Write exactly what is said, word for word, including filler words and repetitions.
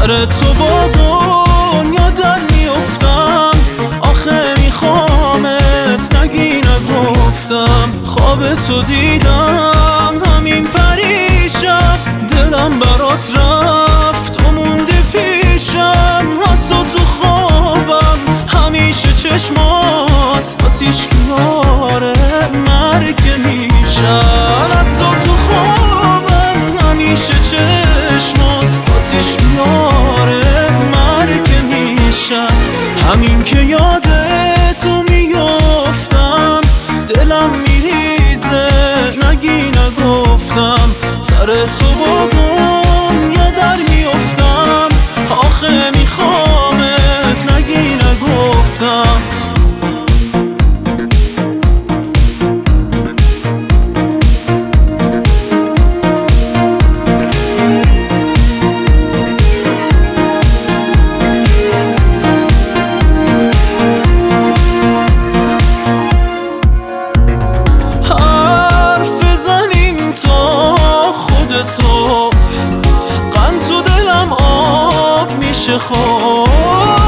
سر تو با دنیا در میافتم، آخه میخوامت نگی نگفتم. خواب تو دیدم همین پریشب، دلم برات رفت و موندی پیشم. حتی تو خوابم همیشه چشمات آتیش میاره، مرگ میشن. حتی تو خوابم همیشه چشمات آتیش میاره، مرگ میشن. همین که یادتو میافتم دلم میریزه، نگی نگفتم. سر تو با دنیا در میافتم، آخه میخوامت نگی نگفتم. صبح غم تو دلم آب میشه، خوب